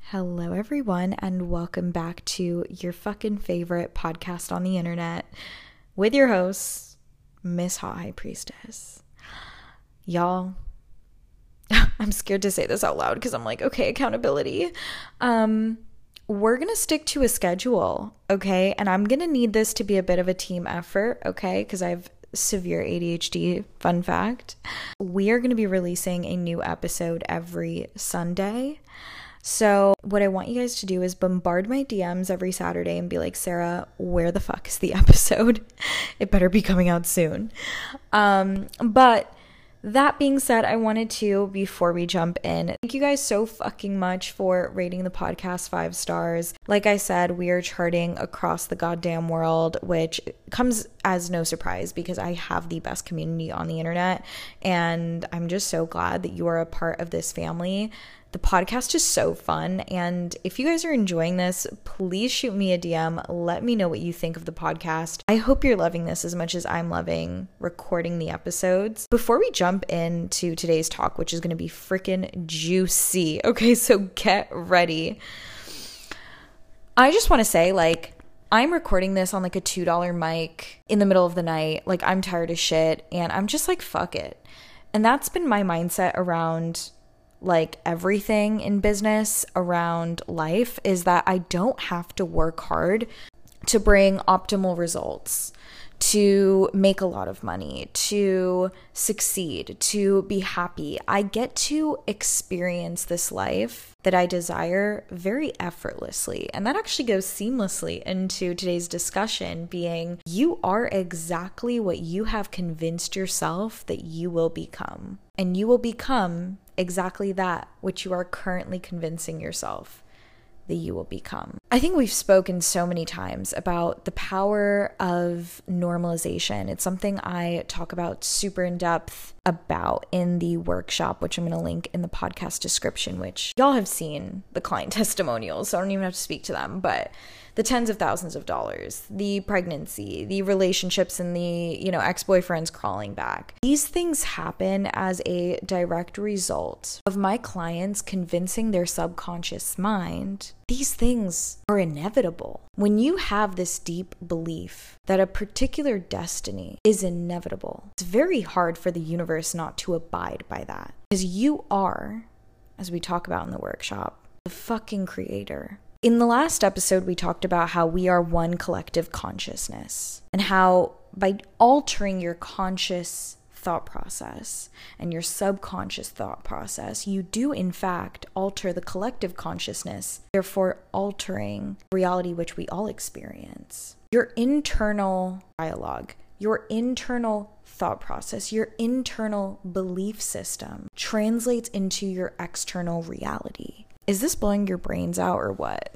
Hello, everyone, and welcome back to your fucking favorite podcast on the internet with your host, Miss Hot High Priestess. Y'all, I'm scared to say this out loud because I'm like, okay, accountability. We're going to stick to a schedule, okay? And I'm going to need this to be a bit of a team effort, okay? Because I have severe ADHD, fun fact. We are going to be releasing a new episode every Sunday. So what I want you guys to do is bombard my DMs every Saturday and be like, Sarah, where the fuck is the episode? It better be coming out soon. But that being said, I wanted to, before we jump in, thank you guys so fucking much for rating the podcast 5 stars. Like I said, we are charting across the goddamn world, which comes as no surprise because I have the best community on the internet. And I'm just so glad that you are a part of this family. The podcast is so fun, and if you guys are enjoying this, please shoot me a DM. Let me know what you think of the podcast. I hope you're loving this as much as I'm loving recording the episodes. Before we jump into today's talk, which is going to be freaking juicy, okay, so get ready. I just want to say, I'm recording this on a $2 mic in the middle of the night. I'm tired as shit, and I'm just fuck it. And that's been my mindset around everything in business, around life, is that I don't have to work hard to bring optimal results, to make a lot of money, to succeed, to be happy. I get to experience this life that I desire very effortlessly. And that actually goes seamlessly into today's discussion, being you are exactly what you have convinced yourself that you will become. And you will become exactly that which you are currently convincing yourself that you will become. I think we've spoken so many times about the power of normalization. It's something I talk about super in depth about in the workshop, which I'm going to link in the podcast description, which y'all have seen the client testimonials, so I don't even have to speak to them, but the tens of thousands of dollars, the pregnancy, the relationships, and the, ex-boyfriends crawling back. These things happen as a direct result of my clients convincing their subconscious mind these things are inevitable. When you have this deep belief that a particular destiny is inevitable, it's very hard for the universe not to abide by that. Because you are, as we talk about in the workshop, the fucking creator. In the last episode, we talked about how we are one collective consciousness and how by altering your conscious thought process and your subconscious thought process, you do in fact alter the collective consciousness, therefore altering reality which we all experience. Your internal dialogue, your internal thought process, your internal belief system translates into your external reality. Is this blowing your brains out or what?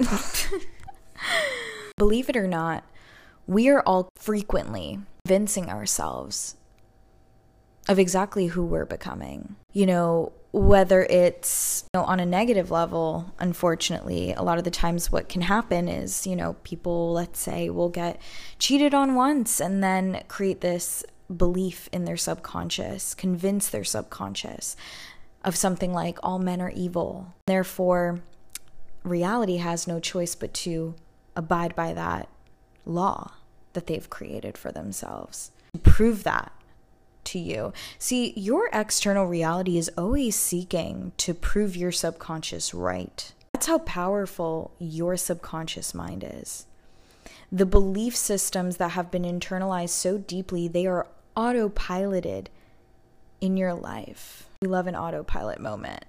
Believe it or not, we are all frequently convincing ourselves of exactly who we're becoming. Whether it's on a negative level, unfortunately, a lot of the times what can happen is, people, let's say, will get cheated on once and then create this belief in their subconscious, convince their subconscious of something like all men are evil. Therefore, reality has no choice but to abide by that law that they've created for themselves. Prove that to you. See, your external reality is always seeking to prove your subconscious right. That's how powerful your subconscious mind is. The belief systems that have been internalized so deeply, they are autopiloted in your life. We love an autopilot moment.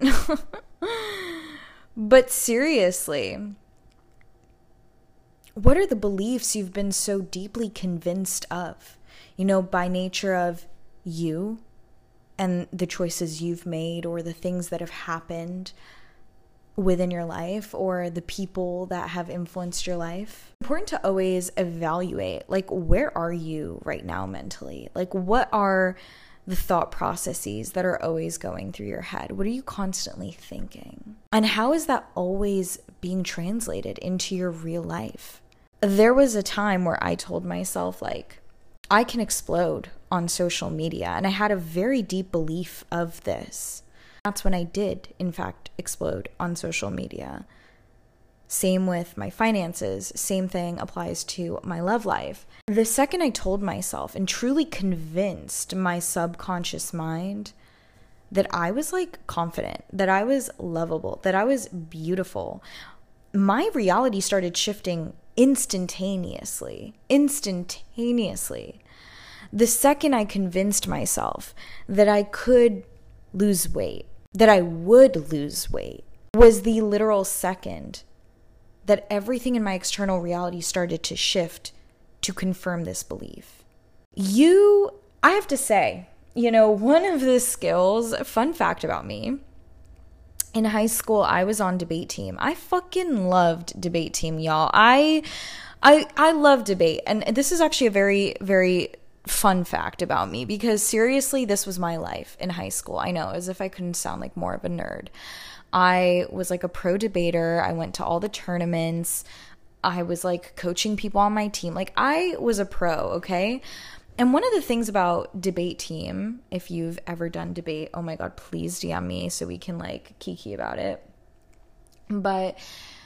But seriously, what are the beliefs you've been so deeply convinced of? By nature of you and the choices you've made, or the things that have happened within your life, or the people that have influenced your life. It's important to always evaluate, where are you right now mentally? What are the thought processes that are always going through your head? What are you constantly thinking? And how is that always being translated into your real life? There was a time where I told myself, I can explode on social media. And I had a very deep belief of this. That's when I did, in fact, explode on social media. Same with my finances. Same thing applies to my love life. The second I told myself and truly convinced my subconscious mind that I was like confident, that I was lovable, that I was beautiful, my reality started shifting instantaneously. The second I convinced myself that I could lose weight, that I would lose weight, was the literal second that everything in my external reality started to shift to confirm this belief. I have to say, one of the skills, fun fact about me, in high school, I was on debate team. I fucking loved debate team, y'all. I love debate. And this is actually a very, very fun fact about me, because seriously, this was my life in high school. I know, as if I couldn't sound like more of a nerd. I was like a pro debater. I went to all the tournaments. I was like coaching people on my team. Like, I was a pro, okay? And one of the things about debate team, if you've ever done debate, oh my God, please DM me so we can like kiki about it. But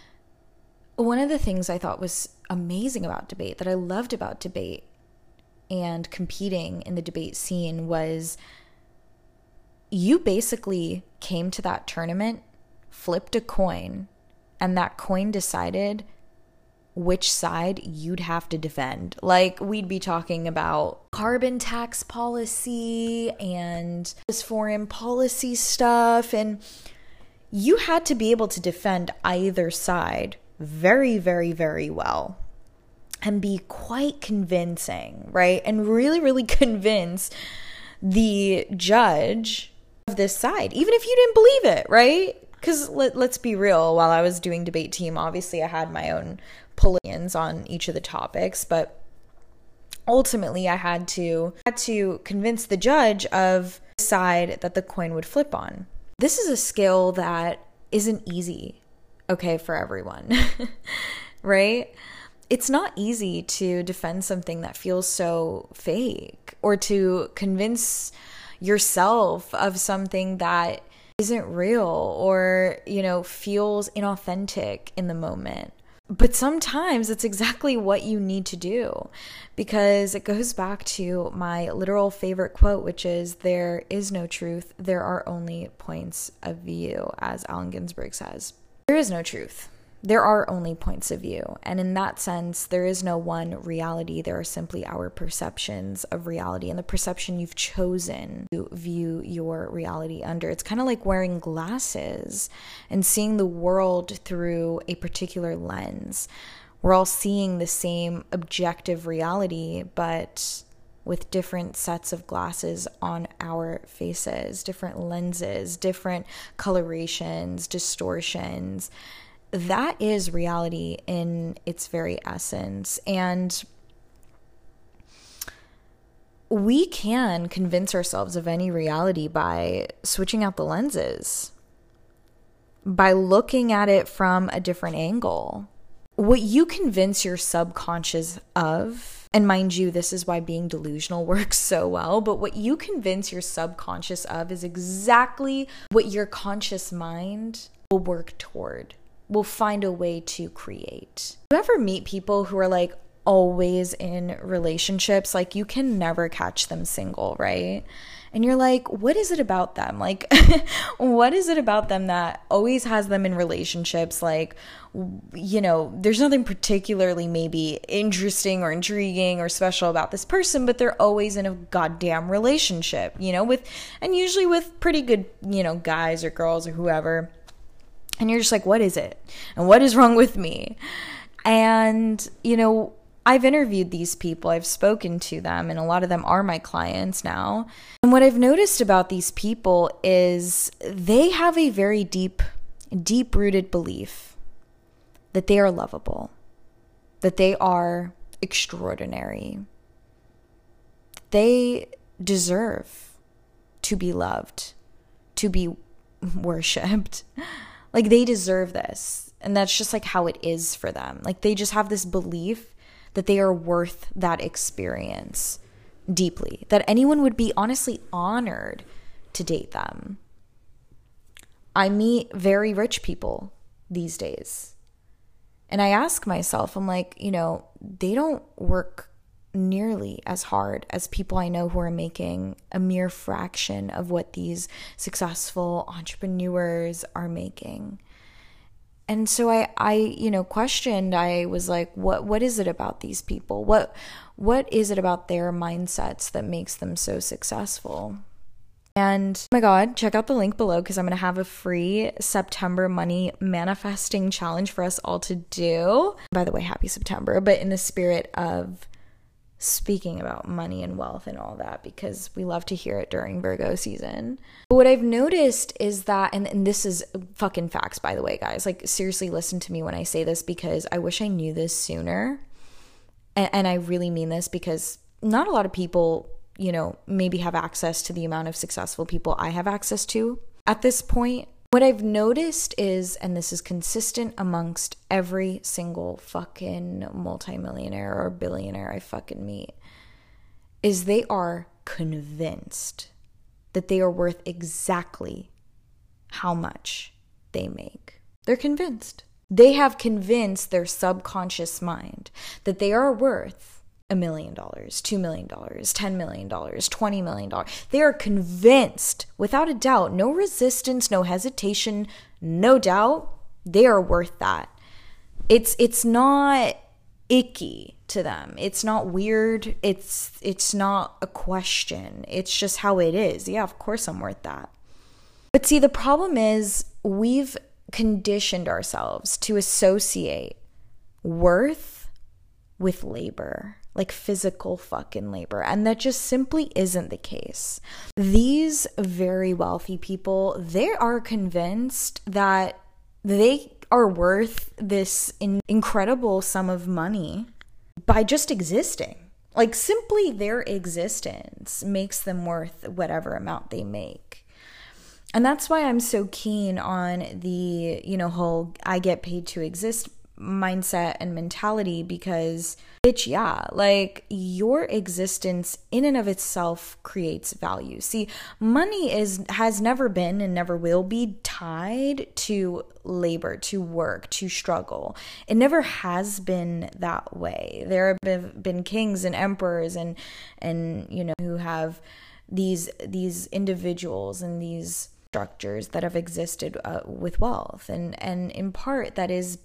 one of the things I thought was amazing about debate, that I loved about debate and competing in the debate scene, was you basically came to that tournament, flipped a coin, and that coin decided which side you'd have to defend. Like, we'd be talking about carbon tax policy and this foreign policy stuff, and you had to be able to defend either side very, very, very well and be quite convincing, right? And really, really convince the judge of this side, even if you didn't believe it, right? Because let's be real, while I was doing debate team, obviously I had my own opinions on each of the topics, but ultimately I had to convince the judge of the side that the coin would flip on. This is a skill that isn't easy, okay, for everyone, right? It's not easy to defend something that feels so fake, or to convince yourself of something that isn't real, or, feels inauthentic in the moment. But sometimes it's exactly what you need to do, because it goes back to my literal favorite quote, which is, there is no truth, there are only points of view, as Allen Ginsberg says. There is no truth. There are only points of view. And in that sense, there is no one reality. There are simply our perceptions of reality and the perception you've chosen to view your reality under. It's kind of like wearing glasses and seeing the world through a particular lens. We're all seeing the same objective reality, but with different sets of glasses on our faces, different lenses, different colorations, distortions. That is reality in its very essence. And we can convince ourselves of any reality by switching out the lenses, by looking at it from a different angle. What you convince your subconscious of, and mind you, this is why being delusional works so well, but what you convince your subconscious of is exactly what your conscious mind will work toward, will find a way to create. Do you ever meet people who are like always in relationships? Like, you can never catch them single, right? And you're like, what is it about them? Like, what is it about them that always has them in relationships? Like, there's nothing particularly maybe interesting or intriguing or special about this person, but they're always in a goddamn relationship, and usually with pretty good, guys or girls or whoever. And you're just like, what is it? And what is wrong with me? And, I've interviewed these people, I've spoken to them, and a lot of them are my clients now. And what I've noticed about these people is they have a very deep-rooted belief that they are lovable, that they are extraordinary. They deserve to be loved, to be worshipped. Like, they deserve this. And that's just like how it is for them. Like, they just have this belief that they are worth that experience deeply, that anyone would be honestly honored to date them. I meet very rich people these days, And I ask myself, I'm like, they don't work nearly as hard as people I know who are making a mere fraction of what these successful entrepreneurs are making. And so I questioned. I was like, what is it about these people? What is it about their mindsets that makes them so successful? And oh my God, check out the link below because I'm going to have a free September money manifesting challenge for us all to do. By the way, happy September, but in the spirit of speaking about money and wealth and all that, because we love to hear it during Virgo season. But what I've noticed is that, and this is fucking facts, by the way, guys, like seriously listen to me when I say this, because I wish I knew this sooner. And I really mean this, because not a lot of people, maybe have access to the amount of successful people I have access to at this point. What I've noticed is, and this is consistent amongst every single fucking multimillionaire or billionaire I fucking meet, is they are convinced that they are worth exactly how much they make. They're convinced. They have convinced their subconscious mind that they are worth $1 million, $2 million, $10 million, $20 million. They are convinced, without a doubt, no resistance, no hesitation, no doubt, they are worth that. It's not icky to them. It's not weird. It's not a question. It's just how it is. Yeah, of course I'm worth that. But see, the problem is we've conditioned ourselves to associate worth with labor. Like physical fucking labor. And that just simply isn't the case. These very wealthy people, they are convinced that they are worth this incredible sum of money by just existing. Like simply their existence makes them worth whatever amount they make. And that's why I'm so keen on the, whole I get paid to exist mindset and mentality, because bitch, yeah, like your existence in and of itself creates value. See, money has never been and never will be tied to labor, to work, to struggle. It never has been that way. There have been kings and emperors and who have these individuals and these structures that have existed with wealth, and in part that is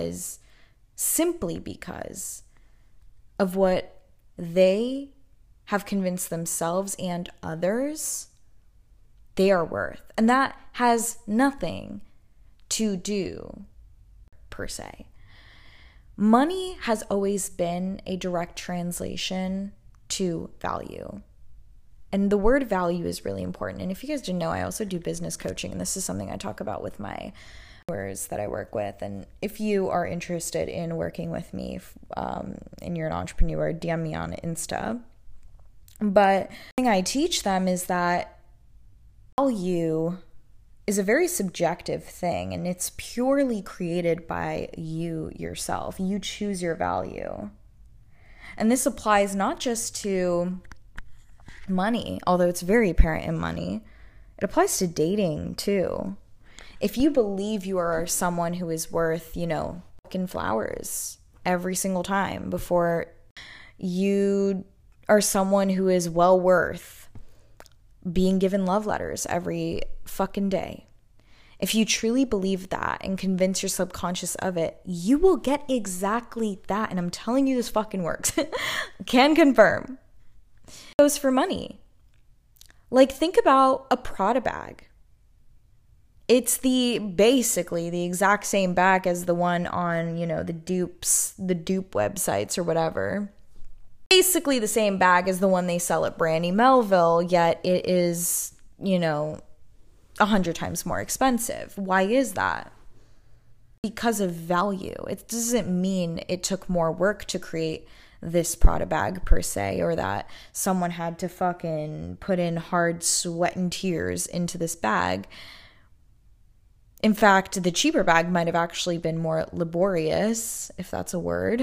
simply because of what they have convinced themselves and others they are worth. And that has nothing to do per se. Money has always been a direct translation to value. And the word value is really important. And if you guys didn't know, I also do business coaching. And this is something I talk about with my followers that I work with. And if you are interested in working with me and you're an entrepreneur, DM me on Insta. But the thing I teach them is that value is a very subjective thing. And it's purely created by you yourself. You choose your value. And this applies not just to money, although it's very apparent in money. It applies to dating too. If you believe you are someone who is worth, fucking flowers every single time, before you are someone who is well worth being given love letters every fucking day, if you truly believe that and convince your subconscious of it, you will get exactly that. And I'm telling you, this fucking works. Can confirm. Goes for money. Like, think about a Prada bag. It's basically the exact same bag as the one on, the dupe websites or whatever. Basically the same bag as the one they sell at Brandy Melville, yet it is, 100 times more expensive. Why is that? Because of value. It doesn't mean it took more work to create this Prada bag per se, or that someone had to fucking put in hard sweat and tears into this bag. In fact, the cheaper bag might have actually been more laborious, if that's a word.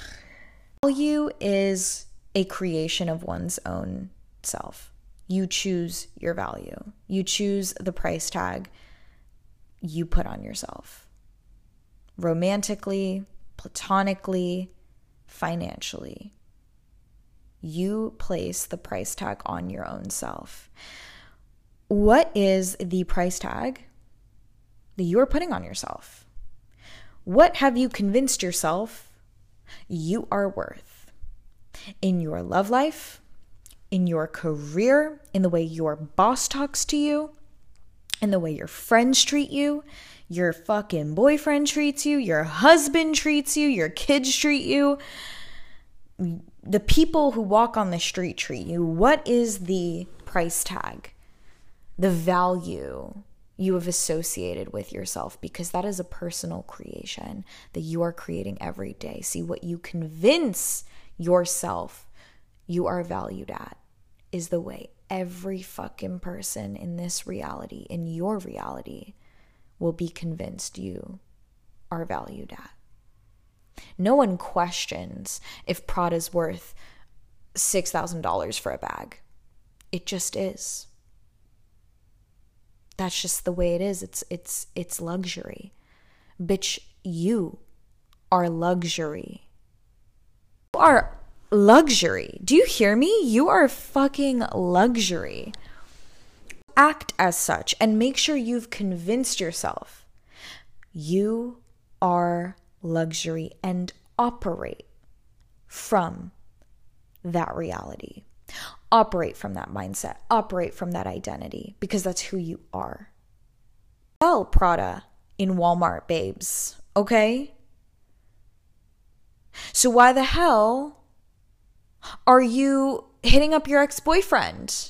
Value is a creation of one's own self. You choose your value. You choose the price tag you put on yourself. Romantically, platonically, financially. You place the price tag on your own self. What is the price tag that you are putting on yourself? What have you convinced yourself you are worth in your love life, in your career, in the way your boss talks to you, in the way your friends treat you, your fucking boyfriend treats you, your husband treats you, your kids treat you, the people who walk on the street treat you? What is the price tag, the value you have associated with yourself? Because that is a personal creation that you are creating every day. See, what you convince yourself you are valued at is the way every fucking person in this reality, in your reality, will be convinced you are valued at. No one questions if Prada's worth $6,000 for a bag. It just is. That's just the way it is. It's luxury. Bitch, you are luxury. You are luxury. Do you hear me? You are fucking luxury. Act as such and make sure you've convinced yourself you are luxury and operate from that reality. Operate from that mindset. Operate from that identity, because that's who you are. Sell Prada in Walmart, babes. Okay? So why the hell are you hitting up your ex-boyfriend?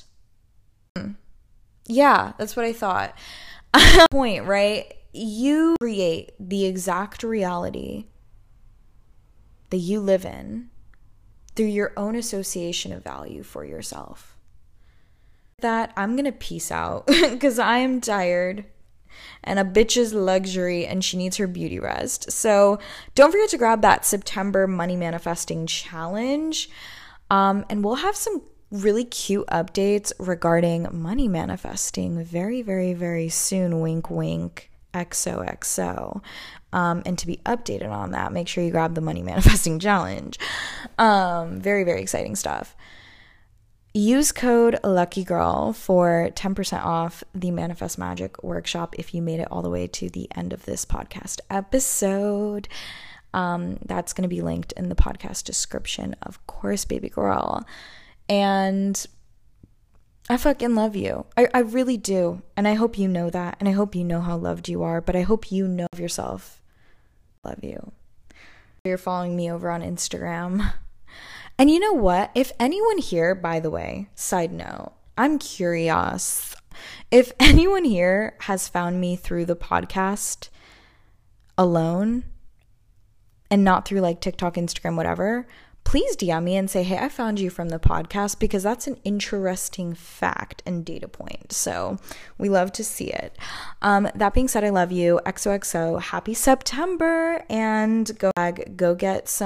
Yeah, that's what I thought. Point, right? You create the exact reality that you live in through your own association of value for yourself. That I'm gonna peace out because I am tired and a bitch is luxury and she needs her beauty rest. So don't forget to grab that September Money Manifesting Challenge. And we'll have some really cute updates regarding money manifesting very, very, very soon. Wink, wink, XOXO. And to be updated on that, make sure you grab the Money Manifesting Challenge. Very, very exciting stuff. Use code LUCKYGIRL for 10% off the Manifest Magic workshop if you made it all the way to the end of this podcast episode. That's going to be linked in the podcast description, of course, baby girl. And I fucking love you. I really do. And I hope you know that. And I hope you know how loved you are. But I hope you know of yourself. Love you. You're following me over on Instagram. And you know what? If anyone here, by the way, side note, I'm curious. If anyone here has found me through the podcast alone and not through like TikTok, Instagram, whatever, please DM me and say, hey, I found you from the podcast, because that's an interesting fact and data point. So we love to see it. That being said, I love you. XOXO. Happy September. And go get some